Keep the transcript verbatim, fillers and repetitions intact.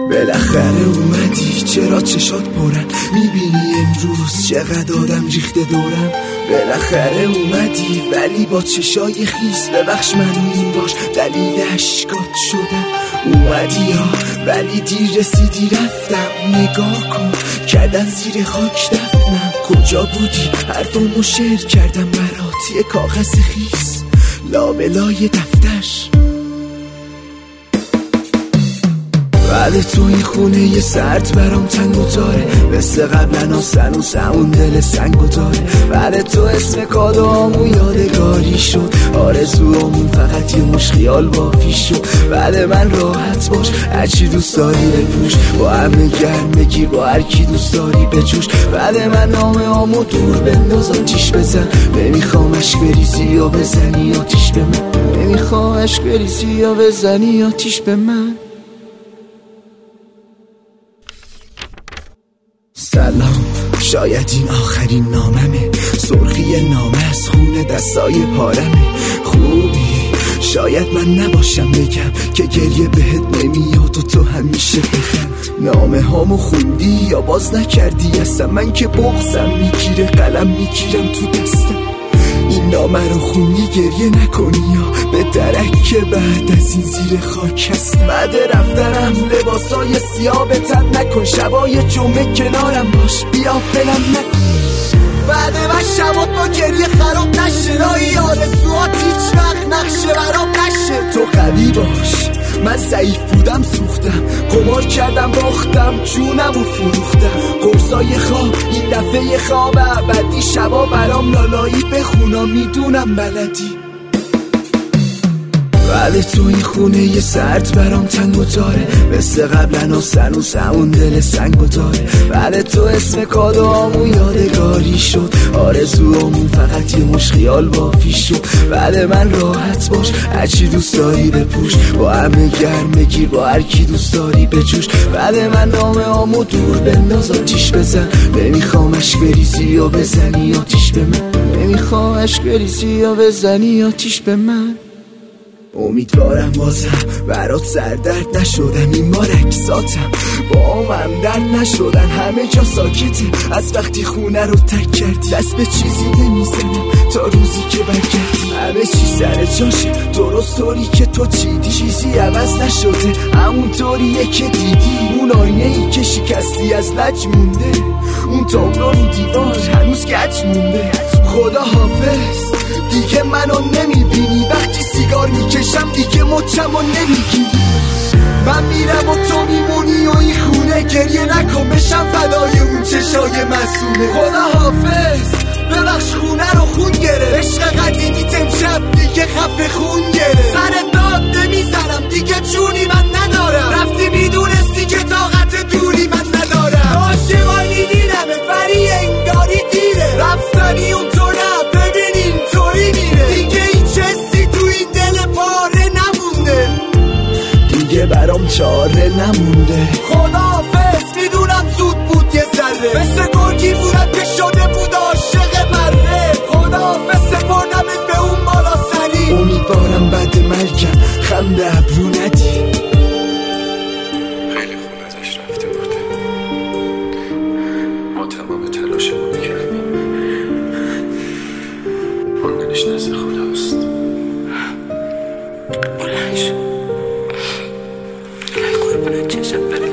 بالاخره اومدی، چرا چشات برن؟ میبینی امروز چقدر آدم ریخته دورم. بالاخره اومدی ولی با چشای خیس، ببخش منو این باش دلیل اشکات شدم. اومدی ها ولی دیر رسیدی رفتم، نگاه کن کردن زیر خاک دفنم. کجا بودی؟ حرفمو شعر کردم برات، یه کاغذ خیس لابلای دفتر. بعد تو این خونه یه سرد برام تنگ و تاره، مثل قبلا آسن و سمون دل سنگ و تاره. بعد تو اسم کادوامو یادگاری شد، آرزوامون فقط یه مش خیال بافی شد. بعد من راحت باش، هرچی دوست داری بپوش، با همه گرم بگیر، با هر کی دوست داری بجوش. بعد من نامه هامو دور بنداز، آتیش بزن. نمیخوام عشق بریزی یا بزنی آتیش به من، نمیخوام عشق بریزی یا بزنی آتیش به من. سلام، شاید این آخرین ناممه، سرخی نامه از خون دستای پارمه. خوبی شاید من نباشم بگم که گریه بهت نمیاد و تو همیشه بخند. نامه هامو خوندی یا باز نکردی اصلا؟ من که بغضم میگیره، قلم میگیرم تو دستم. این نامه رو خونی گریه نکنی یا به درک که بعد از این زیر خاک هستم. بعد رفتنم لباسای سیاه به تن نکن، شبای جمعه کنارم باش، بیا فلم نکن. بعد من شبات با گریه خراب نشه، رای آرزوات هیچ وقت نقشه برام نشه. تو قوی باش، من ضعیف بودم سوختم، قمار کردم باختم، جونم و فروختم. قرصای خواب این دفعه خواب ابدی، شبا برام لالایی بخونا میدونم بلدی. بعد تو این خونه یه سرد برام تنگ و تاره، مثل قبلا آسن و سمون دل سنگ و تاره. بعد تو اسم کادوامو یادگاری شد، آرزوامون فقط یه مش خیال بافی شد. بعد من راحت باش، هرچی دوست داری بپوش، با همه گرم بگیر، با هر کی دوست داری بجوش. بعد من نامه هامو دور بنداز، آتیش بزن. نمیخوام عشق بریزی یا بزنی آتیش به من، نمیخوام عشق بریزی یا بزنی آتیش به من. امیدوارم بازم برات سردرد نشدم، این بار اکساتم با هم درد نشدن. همه جا ساکته از وقتی خونه رو تک کردی، دست به چیزی نمیزنم تا روزی که برگردی. همه چی سر جاشه، درست طوری که تو چیدی، چیزی عوض نشده همون طوریه که دیدی. اون آینه ای که شکستی از لج مونده، اون تابلو رو دیوار هنوز گچ مونده. خدا حافظ دیگه منو نمیبینی، وقتی سیگار میکشم دیگه مچم و نمیگیری. من میرم و تو میمونی و این خونه، گریه نکن بشم فدای اون چشای مسئوله. خدا حافظ ببخش خونه رو خون گره، عشق قدیمی تمشب دیگه خفه خون گره. سر داد نمیزنم دیگه جونی من ندارم، رفتی میدونستی که طاقت دوری من ندارم. عاشقانی دیدمه ولی انگاری دیره، رفتنی اون تو نه ببین اینطوری میره. دیگه هیچ حسی تو این دل پاره نمونده، دیگه برام چاره نمونده. خداحافظ میدونم زود بود یه ذره، مثل گرگی بودم که شده بود عاشق بره. خداحافظ سپردمت به اون بالا سری، امیدوارم بعد مرگم خم به ابرو ندی. خیلی خون ازش رفته بوده، ما تمام تلاشمون کردیم، موندنش نزد خداست. بلند شو، قربونت چشم برای